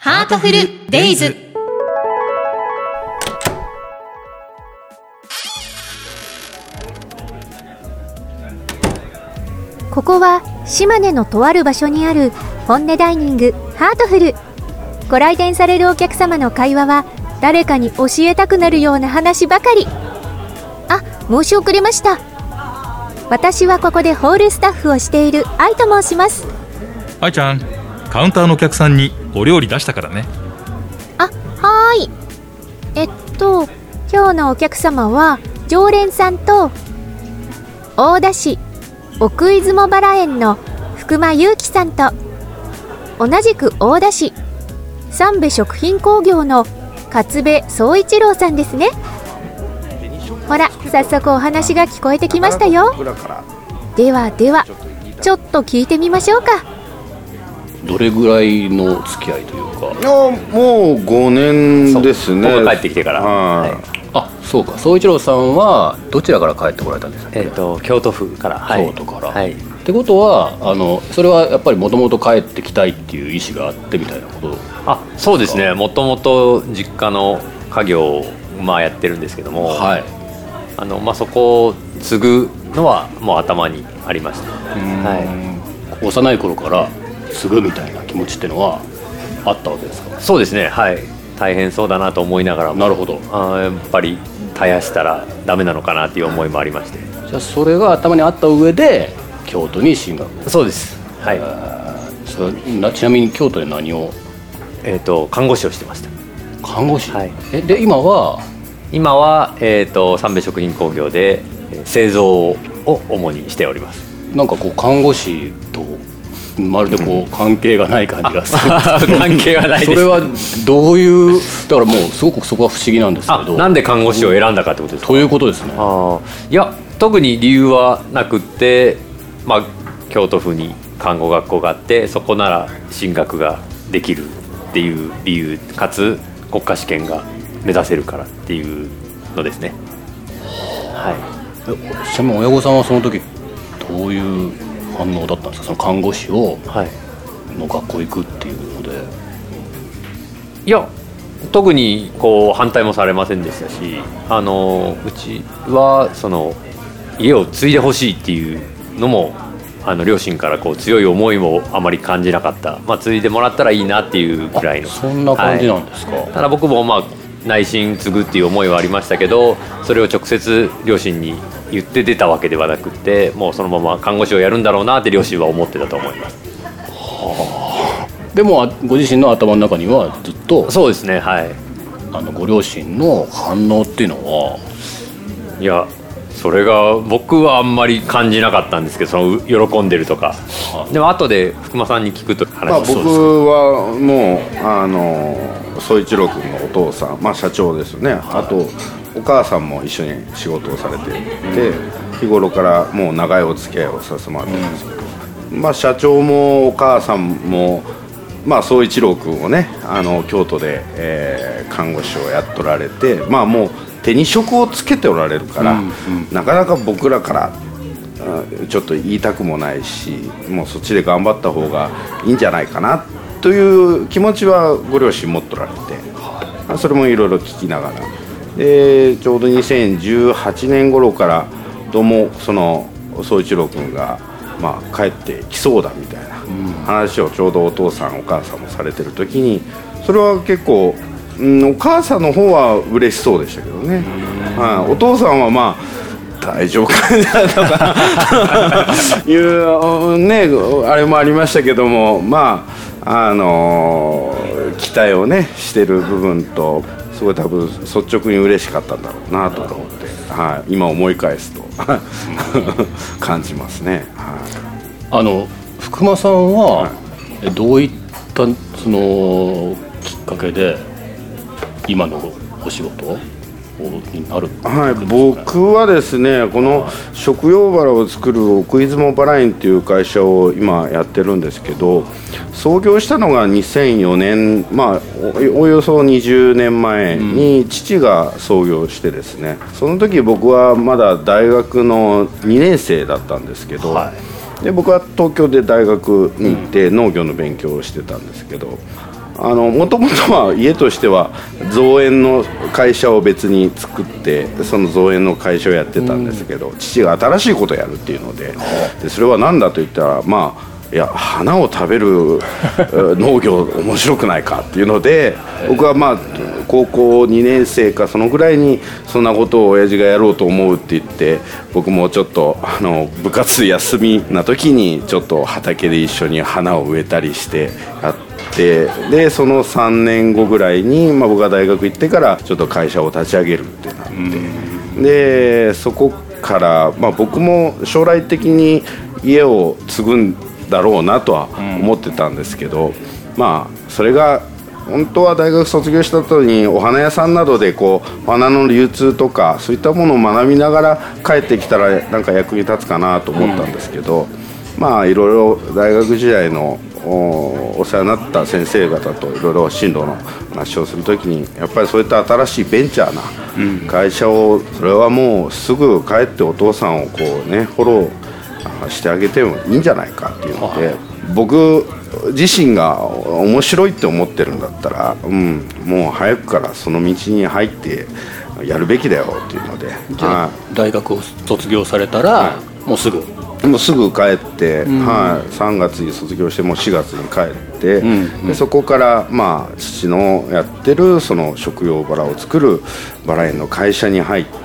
ハートフルデイズ。 ここは島根のとある場所にある本音ダイニングハートフル。ご来店されるお客様の会話は誰かに教えたくなるような話ばかり。申し遅れました。私はここでホールスタッフをしている愛と申します。 愛ちゃん、カウンターのお客さんにお料理出したからね。 はーい。今日のお客様は常連さんと大田市奥出雲バラ園の福間祐樹さんと、同じく大田市三部食品工業の勝部総一郎さんですね。ほら、早速お話が聞こえてきましたよ。ではちょっと聞いてみましょうか。 どれぐらいの付き合いというか。 いや、もう5年ですね。 僕が帰ってきてから、はい、 そうか。総一郎さんはどちらから帰ってこられたんですか。 京都府から、 京都から、 はい、 ってことはそれはやっぱりもともと帰ってきたいっていう意思があってみたいなこと。 そうですね。もともと実家の家業をやってるんですけども、はい、そこを継ぐのはもう頭にありました。はい、 幼い頃から継ぐみたいな気持ちっていうのはあったわけですか。 そうですね、はい。大変そうだなと思いながらも、 なるほど、 やっぱり絶やしたらダメなのかなっていう思いもありまして、 じゃあそれが頭にあった上で京都に進学。 そうです、はい。 ちなみに京都で何を。 看護師をしてました。 看護師、 はい。 で今は三部食品工業で製造を主にしております。 なんかこう看護師とまるで関係がない感じがする関係がないです。 それはどういう。だからもうすごくそこは不思議なんですけど。 なんで看護師を選んだかってことですか。 ということですね。 いや、特に理由はなくって、京都府に看護学校があって、そこなら進学ができるっていう理由かつ国家試験が目指せるからっていうのですね。はい。 ちなみに親御さんはその時どういう反応だったんですか。その看護師をの学校行くっていうので。 いや、特に反対もされませんでしたし、うちは家を継いでほしいっていうのも両親から強い思いもあまり感じなかった。継いでもらったらいいなっていうくらいの。 そんな感じなんですか。 ただ僕も内心継ぐっていう思いはありましたけど、それを直接両親に言って出たわけではなくて、もうそのまま看護師をやるんだろうなって両親は思ってたと思います。 でもご自身の頭の中にはずっと。 そうですね、はい。 ご両親の反応っていうのは。 いや、それが僕はあんまり感じなかったんですけど、喜んでるとか。でも後で福間さんに聞くと話します。 僕はもう総一郎君のお父さん、社長ですね。あとお母さんも一緒に仕事をされていて、日頃からもう長いお付き合いをさせてもらってるんですけど、社長もお母さんも総一郎君をね、京都で、看護師をやっとられて、もう手に職をつけておられるから、なかなか僕らからちょっと言いたくもないし、もうそっちで頑張った方がいいんじゃないかなという気持ちはご両親持っとられて、それもいろいろ聞きながら、でちょうど2018年頃からどうも総一郎君が帰ってきそうだみたいな話をちょうどお父さんお母さんもされてる時に、それは結構、お母さんの方は嬉しそうでしたけどね。お父さんは大丈夫かなとかいうね、あれもありましたけども、期待をねしてる部分と、すごい多分率直に嬉しかったんだろうなと思って、今思い返すと感じますね。 福間さんはどういったきっかけで今のお仕事になるんですか。 僕はですね、この食用バラを作る奥出雲バラ園っていう会社を今やってるんですけど、創業したのが2004年、およそ20年前に父が創業してですね、その時僕はまだ大学の2年生だったんですけど、で僕は東京で大学に行って農業の勉強をしてたんですけど、 もともとは家としては造園の会社を別に作ってその造園の会社をやってたんですけど、父が新しいことをやるっていうので、それは何だと言ったらいや花を食べる農業面白くないかっていうので、僕は高校2年生かそのぐらいにそんなことを親父がやろうと思うって言って、僕もちょっと部活休みな時にちょっと畑で一緒に花を植えたりしてやって、でその3年後ぐらいに、僕が大学行ってからちょっと会社を立ち上げるってなって、でそこから、僕も将来的に家を継ぐんだろうなとは思ってたんですけど、それが本当は大学卒業した後にお花屋さんなどでお花の流通とかそういったものを学びながら帰ってきたらなんか役に立つかなと思ったんですけど、いろいろ大学時代のお世話になった先生方といろいろ進路の話をするときに、やっぱりそういった新しいベンチャーな会社を、それはもうすぐ帰ってお父さんをフォローしてあげてもいいんじゃないかっていうので、僕自身が面白いって思ってるんだったら、もう早くからその道に入ってやるべきだよっていうので、 じゃあ大学を卒業されたら、もうすぐ帰って、3月に卒業してもう4月に帰って、でそこから父のやってるその食用バラを作るバラ園の会社に入って、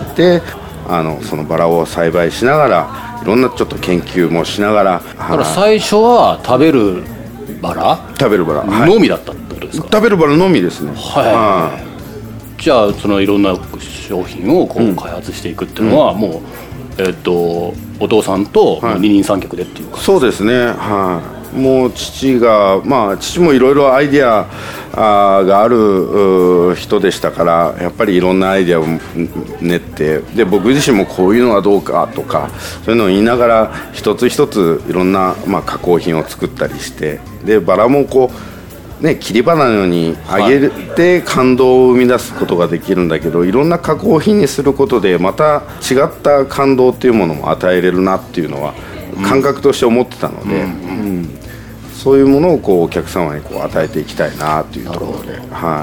そのバラを栽培しながらいろんなちょっと研究もしながら、 だから最初は食べるバラのみだったってことですか？ 食べるバラのみですね。 じゃあそのいろんな商品を開発していくっていうのは、もうお父さんと二人三脚でっていうか、 そうですね。もう父もいろいろアイデアがある人でしたから、やっぱりいろんなアイデアを練って、で僕自身もこういうのはどうかとかそういうのを言いながら一つ一ついろんな加工品を作ったりして、でバラも切り花のように揚げて感動を生み出すことができるんだけど、いろんな加工品にすることでまた違った感動っていうものも与えれるなっていうのは感覚として思ってたので、そういうものをお客様に与えていきたいなというところで、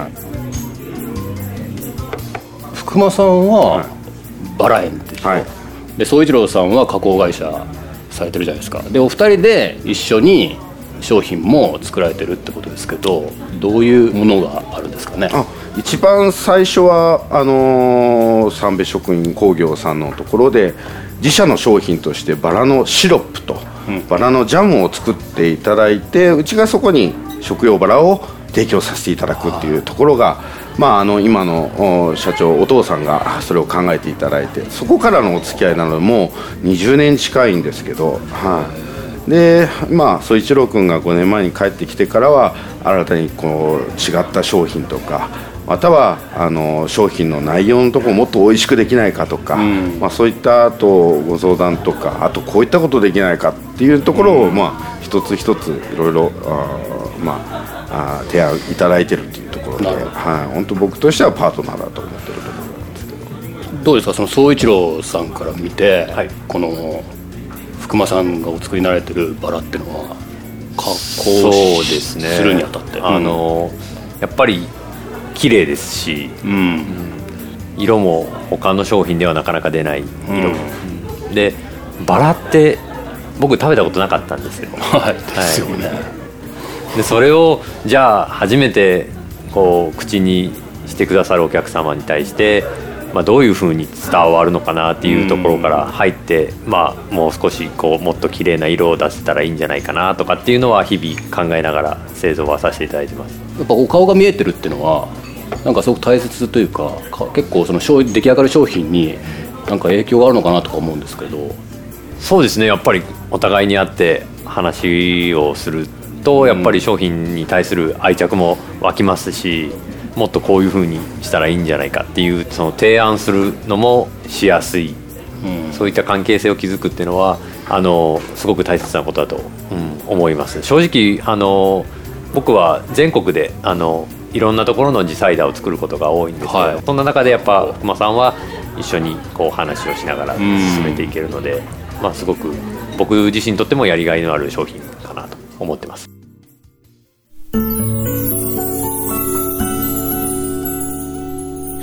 福間さんはバラ園でしょ、で宗一郎さんは加工会社されてるじゃないですか。でお二人で一緒に商品も作られてるってことですけど、どういうものがあるんですかね？ 一番最初は三瓶食品工業さんのところで自社の商品としてバラのシロップとバラのジャムを作っていただいて、うちがそこに食用バラを提供させていただくっていうところが、今の社長お父さんがそれを考えていただいて、そこからのお付き合いなのでもう20年近いんですけど、で宗一郎君が5年前に帰ってきてからは新たに違った商品とか、または商品の内容のところをもっと美味しくできないかとか、そういったご相談とか、あとこういったことできないかっていうところを一つ一ついろいろ提案いただいてるっていうところで、本当僕としてはパートナーだと思ってるところなんですけど。 どうですか、その宗一郎さんから見て、この福間さんがお作りになられてるバラっていうのは加工するにあたって、 やっぱり綺麗ですし、色も他の商品ではなかなか出ない色、でバラって僕食べたことなかったんですよ。 ですよね。 でそれをじゃあ初めて口にしてくださるお客様に対して、どういうふうに伝わるのかなっていうところから入って、もう少しもっと綺麗な色を出せたらいいんじゃないかなとかっていうのは日々考えながら製造はさせていただいてます。 やっぱお顔が見えてるっていうのはなんかすごく大切というか、結構その出来上がる商品になんか影響があるのかなとか思うんですけど。 そうですね、やっぱりお互いに会って話をするとやっぱり商品に対する愛着も湧きますし、もっとこういう風にしたらいいんじゃないかっていうその提案するのもしやすい、そういった関係性を築くっていうのはすごく大切なことだと、思います。正直僕は全国でいろんなところの自サイダーを作ることが多いんですけど、そんな中でやっぱ福間さんは一緒に話をしながら進めていけるので、すごく僕自身にとってもやりがいのある商品かなと思ってます。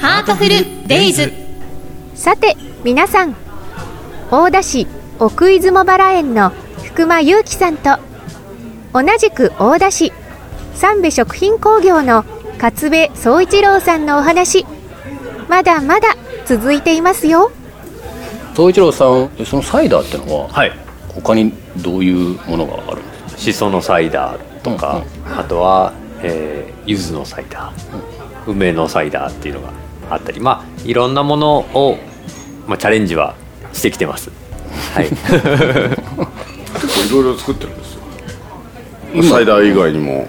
ハートフルデイズ。 さて皆さん、大田市奥出雲バラ園の福間祐樹さんと、同じく大田市三部食品工業の勝部総一郎さんのお話、まだまだ続いていますよ。 総一郎さん、そのサイダーってのは、 はい、 他にどういうものがあるんですか？ しそのサイダーとか、あとは、柚子のサイダー、梅のサイダーっていうのがあったり、いろんなものを、チャレンジはしてきてます。はい結構いろいろ作ってるんですよ。サイダー以外にも、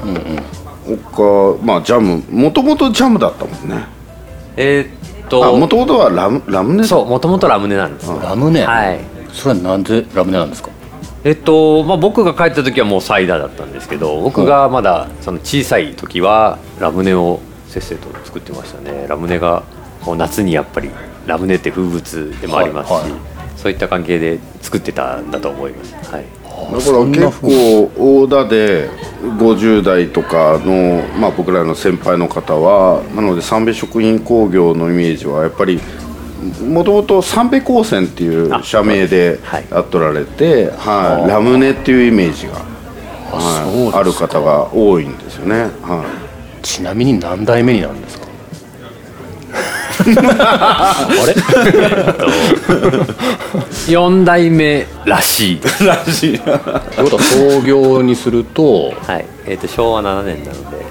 他、ジャム、もともとジャムだったもんね。もともとはラムネ。 そう、もともとラムネなんです。 ラムネ。 はい。 それはなんでラムネなんですか？ 僕が帰った時はもうサイダーだったんですけど、僕がまだその小さい時はラムネをせっせと作ってましたね。ラムネがこう夏にやっぱりラムネって風物でもありますし、そういった関係で作ってたんだと思います。はい。 だから結構大田で50代とかの、僕らの先輩の方は、なので三部食品工業のイメージはやっぱりもともと三部高専っていう社名でやっとられて、ラムネっていうイメージが、ある方が多いんですよね。 ちなみに何代目になるんですか？あれ 4代目らしいらしい。ということは創業にすると、 昭和7年なので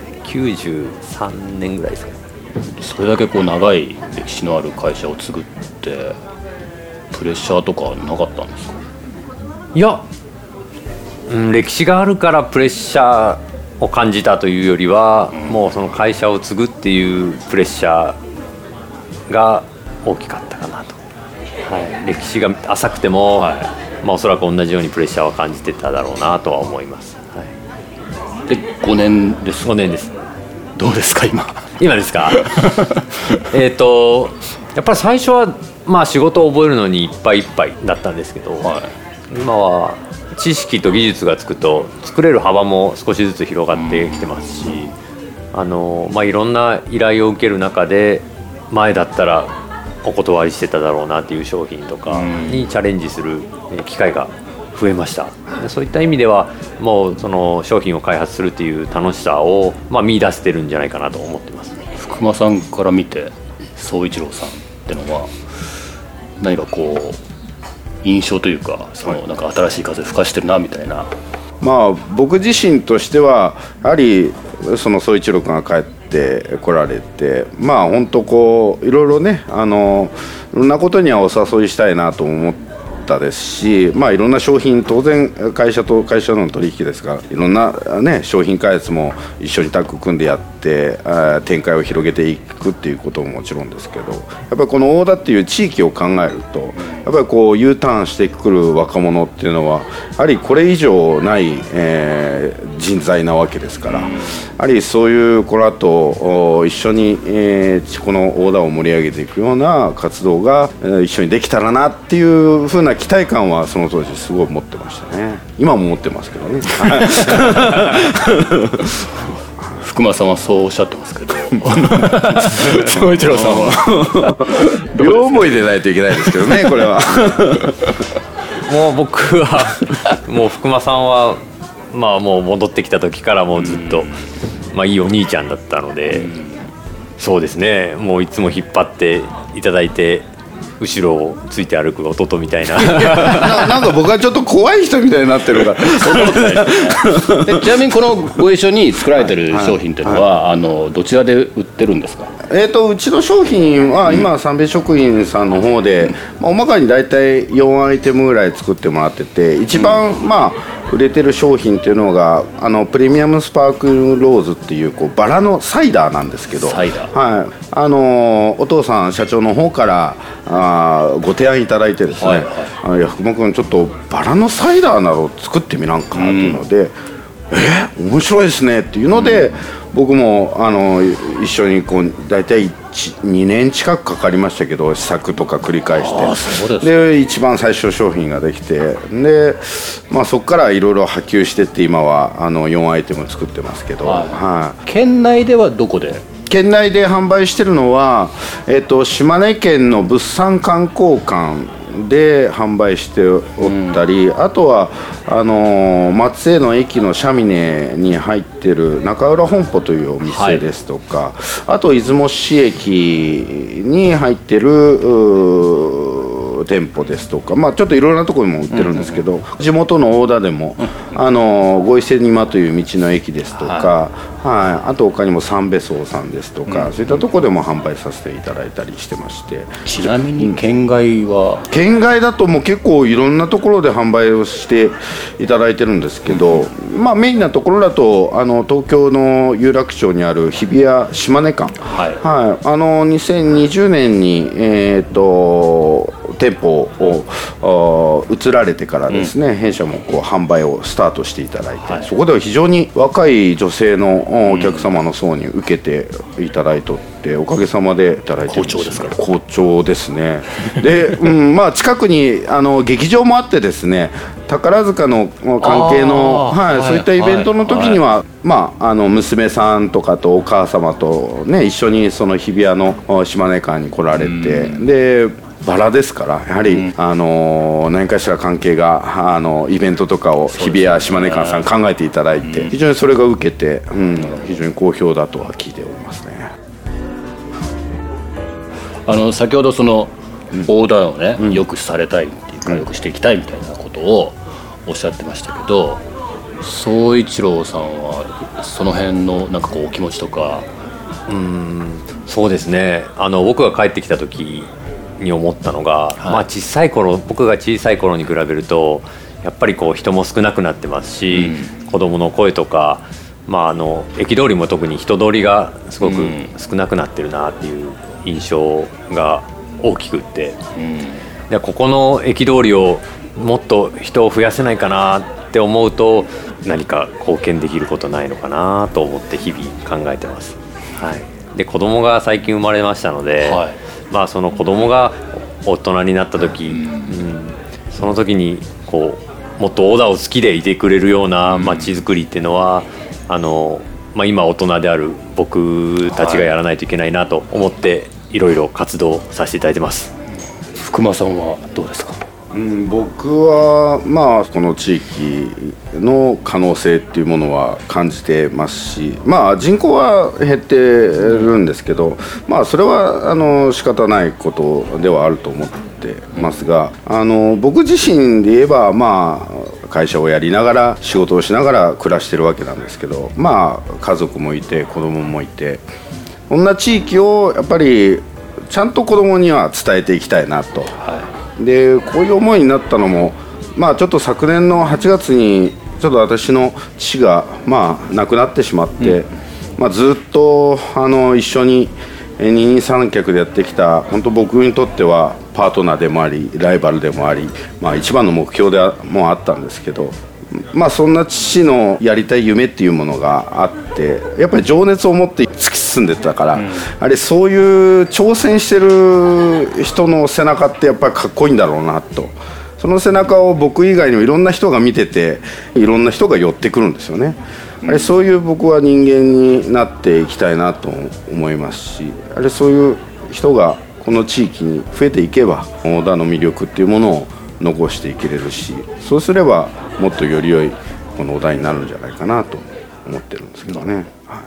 93年ぐらいですかね。 それだけこう長い歴史のある会社を作ってプレッシャーとかなかったんですか？ いや、歴史があるからプレッシャーを感じたというよりは、もうその会社を継ぐっていうプレッシャーが大きかったかなと。歴史が浅くても、おそらく同じようにプレッシャーは感じてただろうなとは思います。 で5年です。 5年です。 どうですか今ですか？やっぱり最初は仕事を覚えるのにいっぱいいっぱいだったんですけど、今は知識と技術がつくと作れる幅も少しずつ広がってきてますし、いろんな依頼を受ける中で、前だったらお断りしてただろうなっていう商品とかにチャレンジする機会が増えました。そういった意味ではもうその商品を開発するっていう楽しさを見出してるんじゃないかなと思ってます。 福間さんから見て総一郎さんってのは何かこう印象というか、なんか新しい風吹かしてるなみたいな。 僕自身としてはやはりその総一郎君が帰ってこられて、本当こういろいろね、いろんなことにはお誘いしたいなと思ったですし、いろんな商品、当然会社と会社の取引ですから、いろんなね商品開発も一緒にタッグ組んでやって展開を広げていくっていうことももちろんですけど、やっぱりこの大田っていう地域を考えると、やっぱりこう U ターンしてくる若者っていうのはやはりこれ以上ない、人材なわけですから、やはりそういう子らと一緒に、この大田を盛り上げていくような活動が、一緒にできたらなっていう風な期待感はその当時すごい持ってましたね。今も持ってますけどね。 福間さんはそうおっしゃってますけど、総一郎さんは両思いでないといけないですけどね、これは。 もう僕はもう福間さんはもう戻ってきた時からもうずっといいお兄ちゃんだったので、そうですね、もういつも引っ張っていただいて後ろをついて歩く弟みたいな。 なんか僕はちょっと怖い人みたいになってるから。そんなことないですね。 ちなみにこのご一緒に作られてる商品っていうのは、どちらで売ってるんですか？ うちの商品は今三部食品さんの方で、大まかに大体4アイテムぐらい作ってもらってて、一番売れてる商品っていうのがプレミアムスパークルローズっていうバラのサイダーなんですけど、 サイダー、 お父さん社長の方からご提案いただいてですね、福間君ちょっとバラのサイダーなど作ってみなんかっていうので、面白いですねっていうので、僕も一緒に大体2年近くかかりましたけど、試作とか繰り返して、で一番最初商品ができて、で、そこからいろいろ波及してって今は4アイテム作ってますけど、 県内ではどこで県内で販売してるのは、島根県の物産観光館で販売しておったり、あとは松江の駅のシャミネに入ってる中浦本舗というお店ですとか、あと出雲市駅に入ってる店舗ですとか、ちょっといろいろなところにも売ってるんですけど、地元の大田でも五伊勢庭という道の駅ですとか、あと他にも三瓶荘さんですとか、そういったところでも販売させていただいたりしてまして。 ちなみに県外は、 県外だともう結構いろんなところで販売をしていただいてるんですけど、メインなところだと東京の有楽町にある日比谷島根館、2020年に店舗を移られてからですね、弊社もこう販売をスタートしていただいて、そこでは非常に若い女性のお客様の層に受けていただいておって、おかげさまでいただいて好調ですか？ 好調ですね。で、近くに劇場もあってですね、宝塚の関係の、そういったイベントの時には、娘さんとかとお母様とね一緒にその日比谷の島根館に来られて、でバラですからやはり、何かしら関係がイベントとかを日比谷島根館さん考えていただいて、非常にそれが受けて、非常に好評だとは聞いておりますね。 先ほどそのオーダーをね、よくされたいっていうか、よくしていきたいみたいなことをおっしゃってましたけど、宗一郎さんはその辺のなんかこうお気持ちとか。 そうですね、僕が帰ってきた時に思ったのが、僕が小さい頃に比べるとやっぱりこう人も少なくなってますし、子どもの声とか、駅通りも特に人通りがすごく少なくなってるなっていう印象が大きくって、でここの駅通りをもっと人を増やせないかなって思うと、何か貢献できることないのかなと思って日々考えてます。で子供が最近生まれましたので、その子供が大人になった時、その時にこうもっとオーダーを好きでいてくれるような街づくりっていうのは、今大人である僕たちがやらないといけないなと思って、いろいろ活動させていただいてます。 福間さんはどうですか？ 僕はこの地域の可能性っていうものは感じてますし、人口は減ってるんですけど、それは仕方ないことではあると思ってますが、僕自身で言えば会社をやりながら仕事をしながら暮らしてるわけなんですけど、家族もいて子供もいて、こんな地域をやっぱりちゃんと子供には伝えていきたいなと。でこういう思いになったのも、ちょっと昨年の8月にちょっと私の父が亡くなってしまって、ずっと一緒に二人三脚でやってきた、本当僕にとってはパートナーでもありライバルでもあり、一番の目標でもあったんですけど、そんな父のやりたい夢っていうものがあって、やっぱり情熱を持って突き進んでたから、あれそういう挑戦してる人の背中ってやっぱりかっこいいんだろうなと。その背中を僕以外にもいろんな人が見てて、いろんな人が寄ってくるんですよね。あれそういう僕は人間になっていきたいなと思いますし、あれそういう人がこの地域に増えていけば、小田の魅力っていうものを残していけれるし、そうすればもっとより良いこの小田になるんじゃないかなと思ってるんですけどね。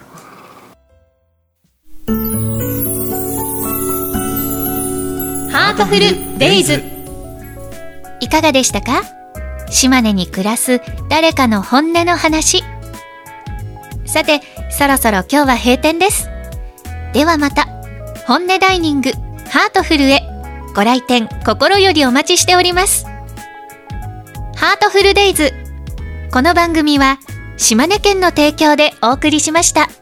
ハートフルデイズ。 いかがでしたか？島根に暮らす誰かの本音の話。さて、そろそろ今日は閉店です。ではまた、本音ダイニングハートフルへご来店心よりお待ちしております。ハートフルデイズ。この番組は島根県の提供でお送りしました。